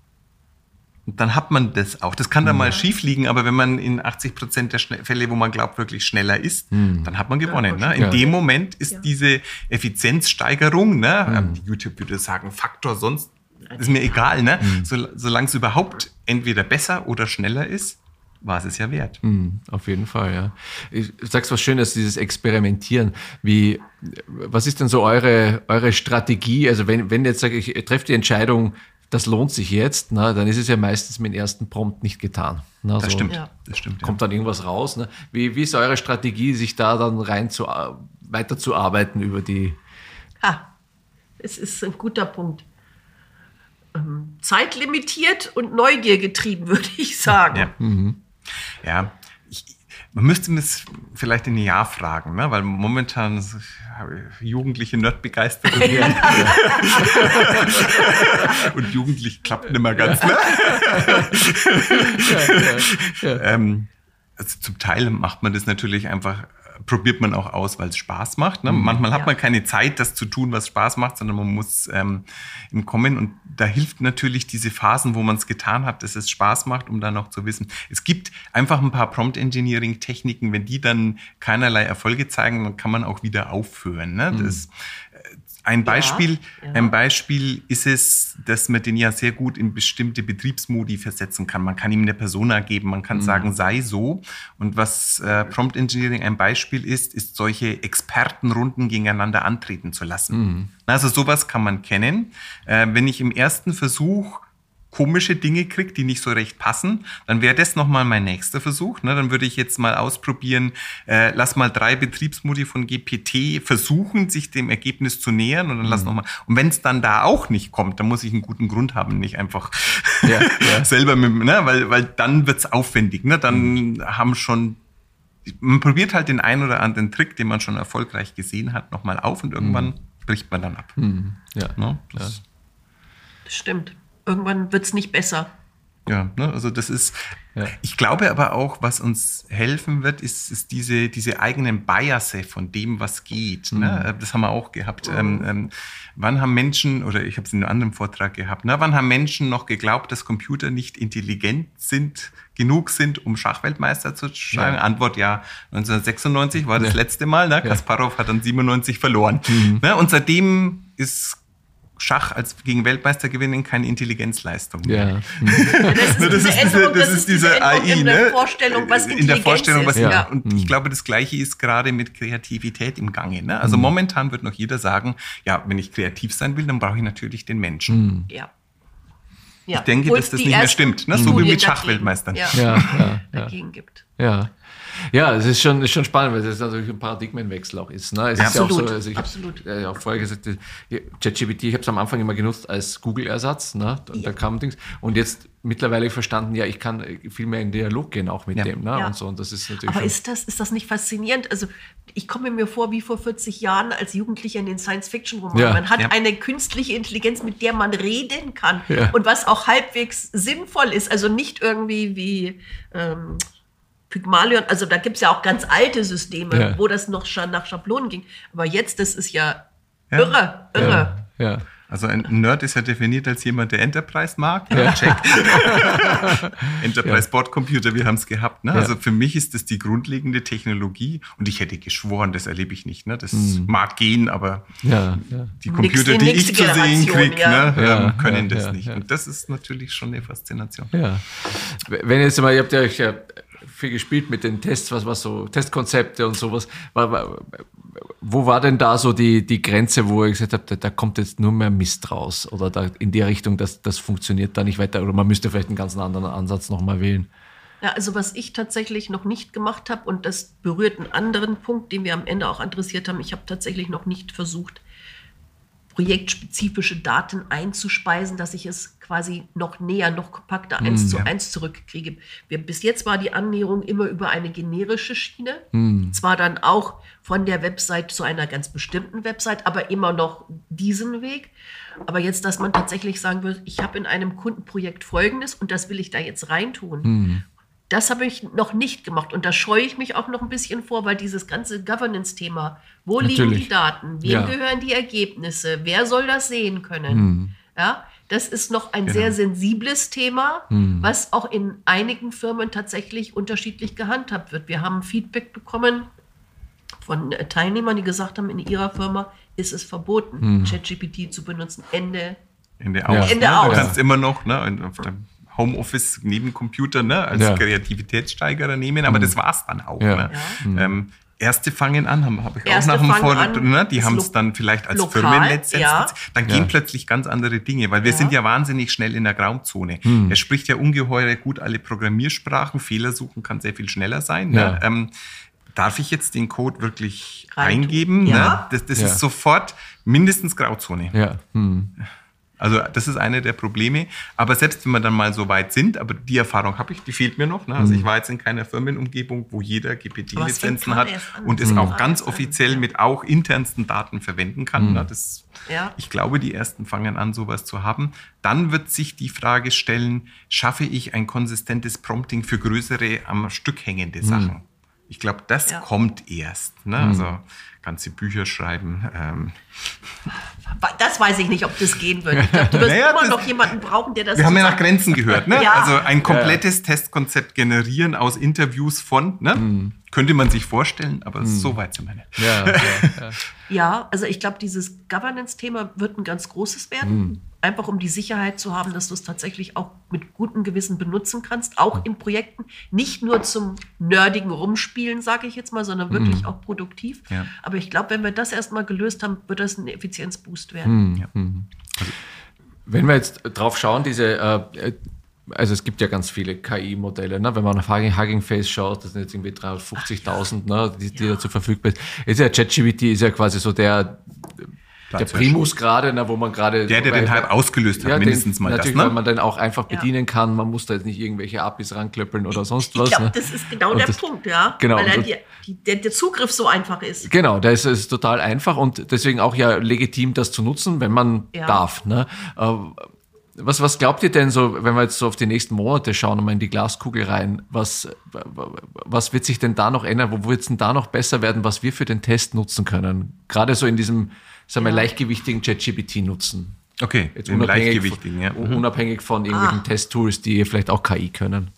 [SPEAKER 2] Und dann hat man das auch. Das kann dann mal schief liegen, aber wenn man in achtzig Prozent der Schne- Fälle, wo man glaubt, wirklich schneller ist, dann hat man gewonnen. Ne? In
[SPEAKER 1] Ja.
[SPEAKER 2] dem Moment ist
[SPEAKER 3] Ja.
[SPEAKER 2] diese Effizienzsteigerung, ne? Die YouTube würde sagen, Faktor sonst, ist mir egal. Ne? So, solange es überhaupt entweder besser oder schneller ist, war es es ja wert.
[SPEAKER 1] Mhm, auf jeden Fall, ja. Ich sag's was Schönes, dieses Experimentieren. Wie, was ist denn so eure, eure Strategie? Also wenn, wenn jetzt sage ich, ihr trefft die Entscheidung, das lohnt sich jetzt, na, dann ist es ja meistens mit dem ersten Prompt nicht getan. Na,
[SPEAKER 2] Das
[SPEAKER 1] so
[SPEAKER 2] stimmt.
[SPEAKER 3] Ja.
[SPEAKER 2] Das stimmt. Ja.
[SPEAKER 1] Kommt dann irgendwas raus. Ne? Wie, wie ist eure Strategie, sich da dann rein zu, weiterzuarbeiten über die...
[SPEAKER 3] Ha, es ist ein guter Punkt. Ähm, zeitlimitiert und Neugier getrieben, würde ich sagen.
[SPEAKER 2] Ja, ja ich, man müsste mich vielleicht in ein Jahr fragen, ne? Weil momentan so, jugendliche Nerdbegeisterung und jugendlich klappt nicht mehr ganz. Ne? ähm, also zum Teil macht man das natürlich einfach, probiert man auch aus, weil es Spaß macht. Ne? Manchmal hat
[SPEAKER 3] Ja.
[SPEAKER 2] man keine Zeit, das zu tun, was Spaß macht, sondern man muss ähm, im Kommen. Und da hilft natürlich diese Phasen, wo man es getan hat, dass es Spaß macht, um dann noch zu wissen. Es gibt einfach ein paar Prompt-Engineering-Techniken, wenn die dann keinerlei Erfolge zeigen, dann kann man auch wieder aufhören. Ne? Das, Ein Beispiel,
[SPEAKER 3] ja.
[SPEAKER 2] ein Beispiel ist es, dass man den ja sehr gut in bestimmte Betriebsmodi versetzen kann. Man kann ihm eine Persona geben, man kann sagen, sei so. Und was äh, Prompt Engineering ein Beispiel ist, ist solche Expertenrunden gegeneinander antreten zu lassen. Also sowas kann man kennen. Äh, wenn ich im ersten Versuch komische Dinge kriege, die nicht so recht passen, dann wäre das nochmal mein nächster Versuch. Ne? Dann würde ich jetzt mal ausprobieren, äh, lass mal drei Betriebsmodi von G P T versuchen, sich dem Ergebnis zu nähern und dann lass nochmal. Und wenn es dann da auch nicht kommt, dann muss ich einen guten Grund haben, nicht einfach
[SPEAKER 1] Ja, ja.
[SPEAKER 2] selber mit, ne? weil, weil dann wird's aufwendig. Ne? Dann mhm. haben schon, man probiert halt den einen oder anderen Trick, den man schon erfolgreich gesehen hat, nochmal auf und irgendwann mhm. bricht man dann ab.
[SPEAKER 1] Mhm. Ja.
[SPEAKER 2] Ne? Das,
[SPEAKER 3] Stimmt. Irgendwann wird es nicht besser.
[SPEAKER 2] Ja, ne, also das ist,
[SPEAKER 1] Ja.
[SPEAKER 2] ich glaube aber auch, was uns helfen wird, ist, ist diese, diese eigenen Biasse von dem, was geht. Mhm. Ne? Das haben wir auch gehabt. Mhm. Ähm, ähm, wann haben Menschen, oder ich habe es in einem anderen Vortrag gehabt, ne, wann haben Menschen noch geglaubt, dass Computer nicht intelligent sind, genug sind, um Schachweltmeister zu sein? Ja. Antwort ja, neunzehnhundertsechsundneunzig war das ja. letzte Mal. Ne? Kasparov hat dann siebenundneunzig verloren. Mhm. Ne? Und seitdem ist Schach als gegen Weltmeister gewinnen keine Intelligenzleistung mehr.
[SPEAKER 3] Ja. Das ist, das ist diese, das ist diese A I,
[SPEAKER 2] in
[SPEAKER 3] der
[SPEAKER 2] ne?
[SPEAKER 3] Vorstellung, was Intelligenz
[SPEAKER 2] in der Vorstellung, was
[SPEAKER 3] ist.
[SPEAKER 2] Ja.
[SPEAKER 3] Ja.
[SPEAKER 2] Und ich glaube, das Gleiche ist gerade mit Kreativität im Gange. Ne? Also mhm. momentan wird noch jeder sagen, ja, wenn ich kreativ sein will, dann brauche ich natürlich den Menschen.
[SPEAKER 3] Mhm. Ja. Ja.
[SPEAKER 2] Ich denke, dass das nicht mehr stimmt. Ne? So wie mit Schachweltmeistern.
[SPEAKER 3] Ja.
[SPEAKER 1] Ja, ja,
[SPEAKER 3] dagegen gibt.
[SPEAKER 1] Ja. Ja, es ist schon, ist schon spannend, weil es natürlich ein Paradigmenwechsel auch ist. Ne? Es
[SPEAKER 3] ja,
[SPEAKER 1] ist
[SPEAKER 3] absolut,
[SPEAKER 1] ja auch so, also ich
[SPEAKER 3] absolut.
[SPEAKER 1] habe ja auch vorher gesagt, ChatGPT, ich habe es am Anfang immer genutzt als Google-Ersatz, ne? Und ja. da kam Dings. Und jetzt mittlerweile verstanden, ja, ich kann viel mehr in Dialog gehen auch mit
[SPEAKER 2] ja.
[SPEAKER 1] dem. Ne?
[SPEAKER 3] Ja.
[SPEAKER 1] Und so. Und das ist natürlich
[SPEAKER 3] Aber ist das, ist das nicht faszinierend? Also ich komme mir vor wie vor vierzig Jahren als Jugendlicher in den Science-Fiction-Romanen.
[SPEAKER 1] Ja.
[SPEAKER 3] Man hat
[SPEAKER 2] ja.
[SPEAKER 3] eine künstliche Intelligenz, mit der man reden kann
[SPEAKER 1] ja.
[SPEAKER 3] und was auch halbwegs sinnvoll ist. Also nicht irgendwie wie ähm, Pygmalion, also da gibt es ja auch ganz alte Systeme,
[SPEAKER 1] ja.
[SPEAKER 3] wo das noch nach Schablonen ging. Aber jetzt, das ist ja,
[SPEAKER 2] ja.
[SPEAKER 3] irre, irre.
[SPEAKER 1] Ja. Ja.
[SPEAKER 2] Also ein Nerd ist ja definiert als jemand, der Enterprise mag. Ja. Check. Enterprise Bordcomputer, wir haben es gehabt. Ne? Ja. Also für mich ist das die grundlegende Technologie. Und ich hätte geschworen, das erlebe ich nicht. Ne? Das hm. mag gehen, aber
[SPEAKER 1] ja, ja.
[SPEAKER 2] die Computer,
[SPEAKER 3] Nächste,
[SPEAKER 2] die ich zu sehen kriege,
[SPEAKER 3] ja.
[SPEAKER 2] ne,
[SPEAKER 1] ja,
[SPEAKER 2] können
[SPEAKER 1] ja,
[SPEAKER 2] das
[SPEAKER 1] ja,
[SPEAKER 2] nicht.
[SPEAKER 1] ja.
[SPEAKER 2] Und das ist natürlich schon eine Faszination.
[SPEAKER 1] Ja. Wenn jetzt mal, ihr habt ja euch ja viel gespielt mit den Tests, was, was so Testkonzepte und sowas. Wo war denn da so die, die Grenze, wo ihr gesagt habt, da, da kommt jetzt nur mehr Mist raus oder da in die Richtung, dass das funktioniert da nicht weiter oder man müsste vielleicht einen ganz anderen Ansatz nochmal wählen?
[SPEAKER 3] Ja, also was ich tatsächlich noch nicht gemacht habe und das berührt einen anderen Punkt, den wir am Ende auch adressiert haben, ich habe tatsächlich noch nicht versucht, projektspezifische Daten einzuspeisen, dass ich es quasi noch näher, noch kompakter eins mm, zu eins ja. zurückkriege. Wir, bis jetzt war die Annäherung immer über eine generische Schiene, mm. zwar dann auch von der Website zu einer ganz bestimmten Website, aber immer noch diesen Weg. Aber jetzt, dass man tatsächlich sagen würde, ich habe in einem Kundenprojekt Folgendes und das will ich da jetzt reintun. Mm. Das habe ich noch nicht gemacht und da scheue ich mich auch noch ein bisschen vor, weil dieses ganze Governance-Thema, wo
[SPEAKER 1] Natürlich.
[SPEAKER 3] liegen die Daten, wem
[SPEAKER 1] ja.
[SPEAKER 3] gehören die Ergebnisse, wer soll das sehen können,
[SPEAKER 1] hm.
[SPEAKER 3] ja, das ist noch ein
[SPEAKER 2] genau.
[SPEAKER 3] sehr sensibles Thema,
[SPEAKER 1] hm.
[SPEAKER 3] was auch in einigen Firmen tatsächlich unterschiedlich gehandhabt wird. Wir haben Feedback bekommen von Teilnehmern, die gesagt haben, in ihrer Firma ist es verboten, hm. ChatGPT zu benutzen, Ende,
[SPEAKER 2] Ende aus.
[SPEAKER 3] Ja. Ende
[SPEAKER 2] ne?
[SPEAKER 3] aus.
[SPEAKER 2] Du kannst immer noch, ne, auf dem Homeoffice neben Computer, ne, als
[SPEAKER 1] ja.
[SPEAKER 2] Kreativitätssteigerer nehmen, aber mhm. das war's dann auch.
[SPEAKER 1] Ja.
[SPEAKER 2] Ne?
[SPEAKER 3] Ja.
[SPEAKER 2] Ähm, Erste fangen an, habe hab ich
[SPEAKER 3] Erste
[SPEAKER 2] auch nach dem
[SPEAKER 3] fangen
[SPEAKER 2] Vor,
[SPEAKER 3] an,
[SPEAKER 2] ne? die haben es
[SPEAKER 3] lo-
[SPEAKER 2] dann vielleicht als
[SPEAKER 3] lokal,
[SPEAKER 2] Firmennetz,
[SPEAKER 3] ja.
[SPEAKER 2] dann gehen
[SPEAKER 1] Ja.
[SPEAKER 2] plötzlich ganz andere Dinge, weil wir
[SPEAKER 3] Ja.
[SPEAKER 2] sind ja wahnsinnig schnell in der Grauzone.
[SPEAKER 1] Hm.
[SPEAKER 2] Er spricht ja ungeheure gut alle Programmiersprachen, Fehler suchen kann sehr viel schneller sein.
[SPEAKER 1] Ja.
[SPEAKER 2] Ne? Ähm, darf ich jetzt den Code wirklich
[SPEAKER 3] Reintun.
[SPEAKER 2] eingeben?
[SPEAKER 3] Ja.
[SPEAKER 2] Ne? Das, das
[SPEAKER 1] Ja.
[SPEAKER 2] ist sofort mindestens Grauzone.
[SPEAKER 1] Ja. Hm.
[SPEAKER 2] Also das ist eine der Probleme. Aber selbst wenn wir dann mal so weit sind, aber die Erfahrung habe ich, die fehlt mir noch. Ne? Also ich war jetzt in keiner Firmenumgebung, wo jeder G P T-Lizenzen hat und es
[SPEAKER 3] Mhm.
[SPEAKER 2] auch ganz offiziell mit auch internsten Daten verwenden kann.
[SPEAKER 1] Mhm.
[SPEAKER 2] Ne? Das,
[SPEAKER 3] Ja.
[SPEAKER 2] ich glaube, die ersten fangen an, sowas zu haben. Dann wird sich die Frage stellen, schaffe ich ein konsistentes Prompting für größere, am Stück hängende Sachen? Ich glaube, das
[SPEAKER 3] Ja.
[SPEAKER 2] kommt erst. Ne? Also ganze Bücher schreiben. Ähm.
[SPEAKER 3] Das weiß ich nicht, ob das gehen würde. Ich glaube, du wirst
[SPEAKER 2] Naja,
[SPEAKER 3] immer
[SPEAKER 2] das-
[SPEAKER 3] noch jemanden brauchen, der das
[SPEAKER 2] Wir haben ja nach
[SPEAKER 3] zusammen-
[SPEAKER 2] Grenzen gehört. Ne?
[SPEAKER 3] Ja.
[SPEAKER 2] Also ein komplettes Testkonzept generieren aus Interviews von, ne? Könnte man sich vorstellen, aber so weit sind wir nicht.
[SPEAKER 1] Ja, ja, ja.
[SPEAKER 3] Ja, also ich glaube, dieses Governance-Thema wird ein ganz großes werden. Einfach um die Sicherheit zu haben, dass du es tatsächlich auch mit gutem Gewissen benutzen kannst, auch in Projekten. Nicht nur zum nerdigen Rumspielen, sage ich jetzt mal, sondern wirklich auch produktiv.
[SPEAKER 2] Ja.
[SPEAKER 3] Aber ich glaube, wenn wir das erstmal gelöst haben, wird das ein Effizienzboost werden.
[SPEAKER 2] Ja.
[SPEAKER 1] Wenn wir jetzt drauf schauen, diese, äh, also es gibt ja ganz viele K I-Modelle, ne? Wenn man auf Hugging, Hugging Face schaut, das sind jetzt irgendwie dreihundertfünfzigtausend, ne? die, die
[SPEAKER 3] Ja.
[SPEAKER 1] dazu verfügbar ist. Ist ja ChatGPT ist ja quasi so der, der Primus gerade, ne? Wo man gerade...
[SPEAKER 2] Der, der den Hype ausgelöst hat,
[SPEAKER 1] ja,
[SPEAKER 2] mindestens
[SPEAKER 1] den,
[SPEAKER 2] mal das.
[SPEAKER 1] natürlich,
[SPEAKER 2] Ne?
[SPEAKER 1] weil man den auch einfach
[SPEAKER 3] Ja.
[SPEAKER 1] bedienen kann. Man muss da jetzt nicht irgendwelche A P Is ranklöppeln oder sonst
[SPEAKER 3] Ich
[SPEAKER 1] was.
[SPEAKER 3] glaube,
[SPEAKER 1] ne?
[SPEAKER 3] das ist genau
[SPEAKER 1] Und
[SPEAKER 3] der
[SPEAKER 1] das-
[SPEAKER 3] Punkt, ja.
[SPEAKER 1] genau,
[SPEAKER 3] Weil
[SPEAKER 1] und-
[SPEAKER 3] der, die, der, der Zugriff so einfach ist.
[SPEAKER 1] Genau, da ist es total einfach und deswegen auch ja legitim, das zu nutzen, wenn man
[SPEAKER 3] Ja.
[SPEAKER 1] darf. Ne? Äh, Was, was glaubt ihr denn so, wenn wir jetzt so auf die nächsten Monate schauen und mal in die Glaskugel rein, was, was wird sich denn da noch ändern? Wo wird es denn da noch besser werden, was wir für den Test nutzen können? Gerade so in diesem, sagen wir,
[SPEAKER 3] Ja.
[SPEAKER 1] leichtgewichtigen ChatGPT nutzen.
[SPEAKER 2] Okay,
[SPEAKER 1] Jetzt
[SPEAKER 2] im
[SPEAKER 1] unabhängig,
[SPEAKER 2] Leichtgewichtigen, ja.
[SPEAKER 1] von, unabhängig von irgendwelchen
[SPEAKER 3] Ah.
[SPEAKER 1] Testtools, die vielleicht auch K I können.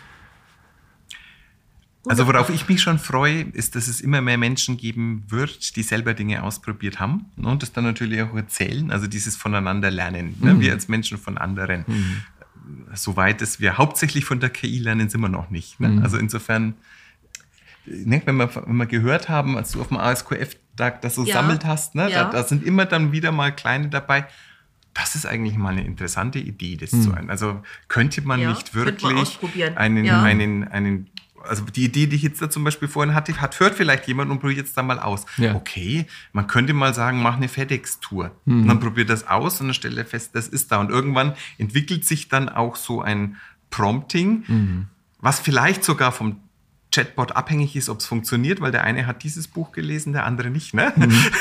[SPEAKER 2] Also worauf ich mich schon freue, ist, dass es immer mehr Menschen geben wird, die selber Dinge ausprobiert haben, ne, und das dann natürlich auch erzählen, also dieses Voneinander lernen. Ne?
[SPEAKER 1] Mhm.
[SPEAKER 2] Wir als Menschen von anderen.
[SPEAKER 1] Mhm.
[SPEAKER 2] Soweit es wir hauptsächlich von der K I lernen, sind wir noch nicht. Ne?
[SPEAKER 1] Mhm.
[SPEAKER 2] Also insofern, ne, wenn, wir, wenn wir gehört haben, als du auf dem A S Q F-Tag das so
[SPEAKER 3] Ja.
[SPEAKER 2] sammelt hast, ne,
[SPEAKER 3] Ja.
[SPEAKER 2] da, da sind immer dann wieder mal kleine dabei. Das ist eigentlich mal eine interessante Idee, das
[SPEAKER 1] Mhm.
[SPEAKER 2] zu ein. Also könnte man
[SPEAKER 3] Ja,
[SPEAKER 2] nicht
[SPEAKER 3] könnte man
[SPEAKER 2] wirklich
[SPEAKER 3] ausprobieren.
[SPEAKER 2] einen,
[SPEAKER 3] Ja.
[SPEAKER 2] einen, einen, also die Idee, die ich jetzt da zum Beispiel vorhin hatte, hat hört vielleicht jemand und probiert es dann mal aus.
[SPEAKER 1] Ja.
[SPEAKER 2] Okay, man könnte mal sagen, mach eine FedEx-Tour.
[SPEAKER 1] Mhm.
[SPEAKER 2] Und dann probiert das aus und dann stellt er fest, das ist da. Und irgendwann entwickelt sich dann auch so ein Prompting,
[SPEAKER 1] Mhm.
[SPEAKER 2] was vielleicht sogar vom Chatbot abhängig ist, ob es funktioniert, weil der eine hat dieses Buch gelesen, der andere nicht. Ne?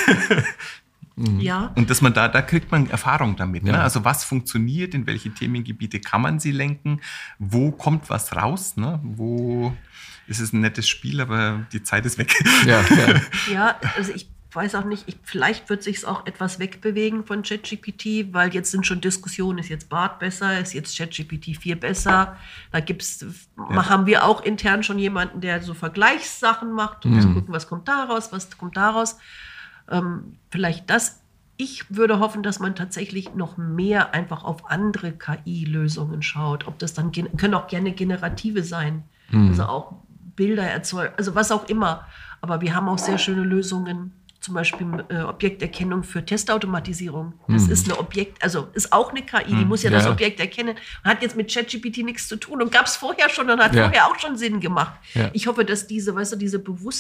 [SPEAKER 3] Ja,
[SPEAKER 2] Und dass man da, da kriegt man Erfahrung damit.
[SPEAKER 1] Ja.
[SPEAKER 2] Ne? Also was funktioniert, in welche Themengebiete kann man sie lenken, wo kommt was raus, ne? Wo ist es ein nettes Spiel, aber die Zeit ist weg.
[SPEAKER 1] Ja, ja.
[SPEAKER 3] ja, also ich weiß auch nicht, ich, vielleicht wird sich es auch etwas wegbewegen von ChatGPT, weil jetzt sind schon Diskussionen, ist jetzt Bart besser, ist jetzt ChatGPT vier besser. Da gibt's,
[SPEAKER 2] Ja.
[SPEAKER 3] haben wir auch intern schon jemanden, der so Vergleichssachen macht und
[SPEAKER 1] Mhm.
[SPEAKER 3] zu gucken, was kommt da raus, was kommt da raus. Ähm, vielleicht das. Ich würde hoffen, dass man tatsächlich noch mehr einfach auf andere K I-Lösungen schaut. Ob das dann, gen- können auch gerne generative sein,
[SPEAKER 1] Mhm.
[SPEAKER 3] also auch Bilder erzeugen, also was auch immer. Aber wir haben auch sehr schöne Lösungen, zum Beispiel äh, Objekterkennung für Testautomatisierung. Das
[SPEAKER 1] Mhm.
[SPEAKER 3] ist eine Objekt, also ist auch eine K I, die muss ja,
[SPEAKER 1] Ja.
[SPEAKER 3] das Objekt erkennen. Hat jetzt mit ChatGPT nichts zu tun und gab es vorher schon und hat
[SPEAKER 1] Ja.
[SPEAKER 3] vorher auch schon Sinn gemacht.
[SPEAKER 1] Ja.
[SPEAKER 3] Ich hoffe, dass diese, weißt du, diese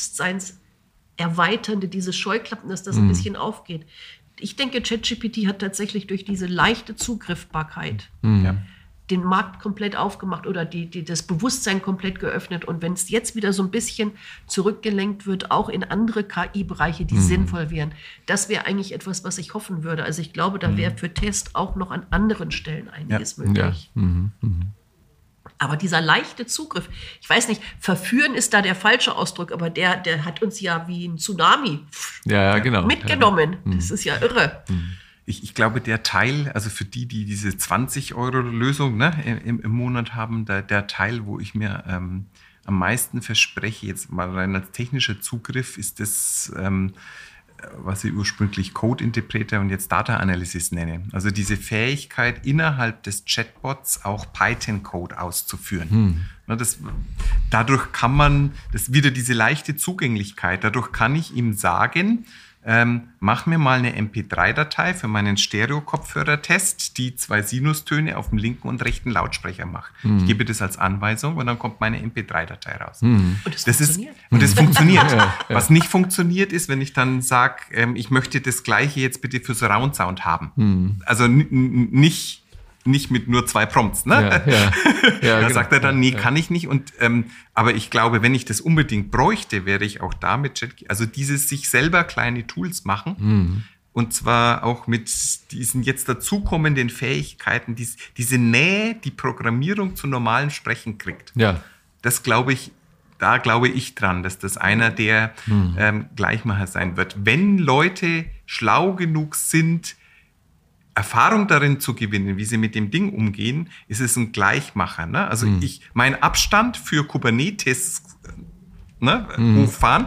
[SPEAKER 3] Bewusstseinserweiternde, diese Scheuklappen, dass das
[SPEAKER 1] Mhm.
[SPEAKER 3] ein bisschen aufgeht. Ich denke, ChatGPT hat tatsächlich durch diese leichte Zugriffbarkeit
[SPEAKER 1] Mhm.
[SPEAKER 2] Ja.
[SPEAKER 3] den Markt komplett aufgemacht oder die, die, das Bewusstsein komplett geöffnet. Und wenn es jetzt wieder so ein bisschen zurückgelenkt wird, auch in andere K I-Bereiche, die sinnvoll wären, das wäre eigentlich etwas, was ich hoffen würde. Also ich glaube, da wäre für Test auch noch an anderen Stellen einiges
[SPEAKER 2] Ja.
[SPEAKER 1] Ja.
[SPEAKER 3] möglich.
[SPEAKER 1] Mhm. Mhm.
[SPEAKER 3] Aber dieser leichte Zugriff, ich weiß nicht, verführen ist da der falsche Ausdruck, aber der, der hat uns ja wie ein Tsunami
[SPEAKER 1] Ja, ja, genau.
[SPEAKER 3] mitgenommen. Das ist ja irre.
[SPEAKER 2] Ich, ich glaube, der Teil, also für die, die diese zwanzig Euro Lösung, ne, im, im Monat haben, der, der Teil, wo ich mir ähm, am meisten verspreche, jetzt mal rein als technischer Zugriff, ist das, ähm, was ich ursprünglich Code Interpreter und jetzt Data Analysis nenne. Also diese Fähigkeit, innerhalb des Chatbots auch Python-Code auszuführen.
[SPEAKER 1] Hm.
[SPEAKER 2] Ne, das, dadurch kann man, das ist wieder diese leichte Zugänglichkeit, dadurch kann ich ihm sagen, Ähm, mach mir mal eine M P drei Datei für meinen Stereo-Kopfhörer-Test, die zwei Sinustöne auf dem linken und rechten Lautsprecher macht.
[SPEAKER 1] Mhm.
[SPEAKER 2] Ich gebe das als Anweisung und dann kommt meine M P drei Datei raus.
[SPEAKER 1] Mhm.
[SPEAKER 3] Und das,
[SPEAKER 2] Das ist,
[SPEAKER 3] funktioniert.
[SPEAKER 2] und das funktioniert.
[SPEAKER 1] Ja, ja.
[SPEAKER 2] Was nicht funktioniert, ist, wenn ich dann sage, ähm, ich möchte das Gleiche jetzt bitte für Surround Sound haben.
[SPEAKER 1] Mhm.
[SPEAKER 2] Also n- n- nicht, nicht mit nur zwei Prompts. Ne?
[SPEAKER 1] Ja, ja. Ja,
[SPEAKER 2] da
[SPEAKER 1] genau.
[SPEAKER 2] sagt er dann, nee,
[SPEAKER 1] Ja.
[SPEAKER 2] kann ich nicht. Und, ähm, aber ich glaube, wenn ich das unbedingt bräuchte, wäre ich auch da mit Chat, also dieses sich selber kleine Tools machen.
[SPEAKER 1] Mhm.
[SPEAKER 2] Und zwar auch mit diesen jetzt dazukommenden Fähigkeiten, dies, diese Nähe, die Programmierung zu normalem Sprechen kriegt.
[SPEAKER 1] Ja.
[SPEAKER 2] Das glaube ich, da glaube ich dran, dass das einer der
[SPEAKER 1] Mhm.
[SPEAKER 2] ähm, Gleichmacher sein wird. Wenn Leute schlau genug sind, Erfahrung darin zu gewinnen, wie sie mit dem Ding umgehen, ist es ein Gleichmacher. Ne? Also
[SPEAKER 1] Mhm.
[SPEAKER 2] ich, mein Abstand für Kubernetes ne,
[SPEAKER 1] Mhm.
[SPEAKER 2] hochfahren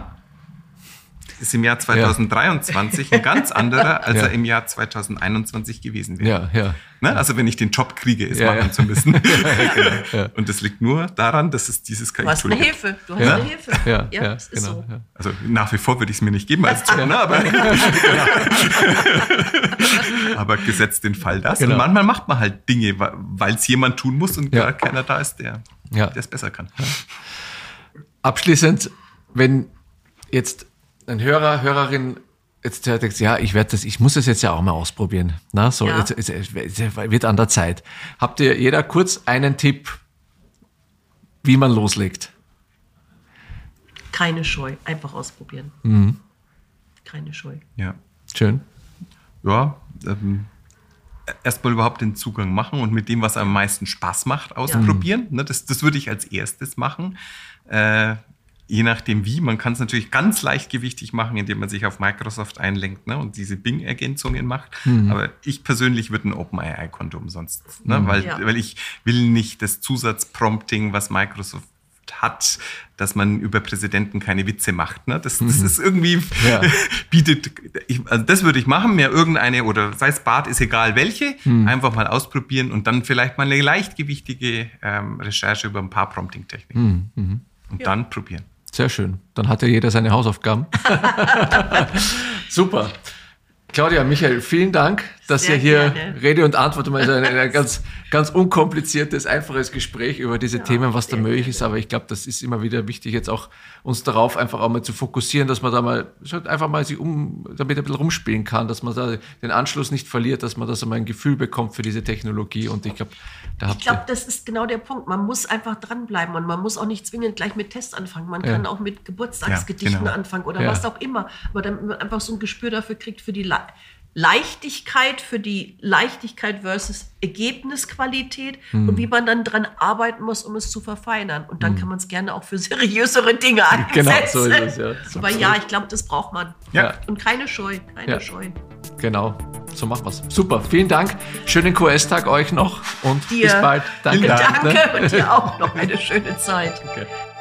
[SPEAKER 2] ist im Jahr zweitausenddreiundzwanzig ein ganz anderer, als
[SPEAKER 1] Ja.
[SPEAKER 2] er im Jahr zweitausendeinundzwanzig gewesen wäre.
[SPEAKER 1] Ja, ja.
[SPEAKER 2] Ne? Also wenn ich den Job kriege, es
[SPEAKER 1] Ja,
[SPEAKER 2] machen
[SPEAKER 1] ja.
[SPEAKER 2] zu müssen.
[SPEAKER 1] Ja.
[SPEAKER 2] Und das liegt nur daran, dass es dieses K
[SPEAKER 3] Du hast eine
[SPEAKER 2] I-Tool gibt.
[SPEAKER 3] Hilfe. Du hast
[SPEAKER 1] Ja.
[SPEAKER 3] eine Hilfe.
[SPEAKER 1] Ja, ja,
[SPEAKER 3] das ist
[SPEAKER 1] genau.
[SPEAKER 3] so.
[SPEAKER 1] Ja.
[SPEAKER 2] Also nach wie vor würde ich es mir nicht geben als Job, ne? aber, aber gesetzt den Fall das.
[SPEAKER 1] Genau.
[SPEAKER 2] Und manchmal macht man halt Dinge, weil es jemand tun muss und
[SPEAKER 1] Ja.
[SPEAKER 2] gar keiner da ist, der
[SPEAKER 1] Ja.
[SPEAKER 2] es besser kann.
[SPEAKER 1] Abschließend, wenn jetzt ein Hörer, Hörerin jetzt hört, denkt, ja, ich werde das, ich muss das jetzt ja auch mal ausprobieren. Na, so,
[SPEAKER 3] Ja.
[SPEAKER 1] jetzt, jetzt, jetzt wird an der Zeit. Habt ihr jeder kurz einen Tipp, wie man loslegt?
[SPEAKER 3] Keine Scheu. Einfach ausprobieren.
[SPEAKER 1] Mhm.
[SPEAKER 3] Keine Scheu.
[SPEAKER 2] Ja,
[SPEAKER 1] Schön.
[SPEAKER 2] ja ähm, erstmal überhaupt den Zugang machen und mit dem, was am meisten Spaß macht, ausprobieren. Ja. Das, das würde ich als erstes machen. Äh, je nachdem wie. Man kann es natürlich ganz leichtgewichtig machen, indem man sich auf Microsoft einlenkt, ne, und diese Bing-Ergänzungen macht. Mhm. Aber ich persönlich würde ein OpenAI-Konto umsonst. Ne, mhm. weil, ja. weil ich will nicht das Zusatzprompting, was Microsoft hat, dass man über Präsidenten keine Witze macht. Ne? Das, das ist irgendwie, ja. bietet, ich, also das würde ich machen, mir irgendeine, oder sei es Bart, ist egal welche, mhm. einfach mal ausprobieren und dann vielleicht mal eine leichtgewichtige ähm, Recherche über ein paar Prompting-Techniken. Mhm. Und ja. dann probieren.
[SPEAKER 1] Sehr schön. Dann hat ja jeder seine Hausaufgaben. Super. Claudia, Michael, vielen Dank, dass Sehr ihr hier gerne. Rede und Antwort mal ein, ein ganz, ganz unkompliziertes, einfaches Gespräch über diese ja, Themen, was da möglich ist. Aber ich glaube, das ist immer wieder wichtig, jetzt auch uns darauf einfach auch mal zu fokussieren, dass man da mal einfach mal sich um, damit ein bisschen rumspielen kann, dass man da den Anschluss nicht verliert, dass man da so mal ein Gefühl bekommt für diese Technologie. Und ich glaube, da habt
[SPEAKER 3] Ich glaube, das ist genau der Punkt. Man muss einfach dranbleiben und man muss auch nicht zwingend gleich mit Tests anfangen. Man ja. kann auch mit Geburtstagsgedichten ja, genau. anfangen oder ja. was auch immer. Aber damit man einfach so ein Gespür dafür kriegt für die Le- Leichtigkeit, für die Leichtigkeit versus Ergebnisqualität hm. und wie man dann dran arbeiten muss, um es zu verfeinern. Und dann hm. kann man es gerne auch für seriösere Dinge einsetzen.
[SPEAKER 1] Genau, so ist es, ja. So
[SPEAKER 3] Aber ja, ich glaube, das braucht man.
[SPEAKER 1] Ja.
[SPEAKER 3] Und keine Scheu, keine
[SPEAKER 1] ja.
[SPEAKER 3] Scheu.
[SPEAKER 1] Genau, so machen wir es. Super, vielen Dank. Schönen Q S-Tag euch noch und
[SPEAKER 3] dir.
[SPEAKER 1] Bis bald.
[SPEAKER 3] Danke. Danke ne? Und dir auch noch eine schöne Zeit.
[SPEAKER 1] Okay.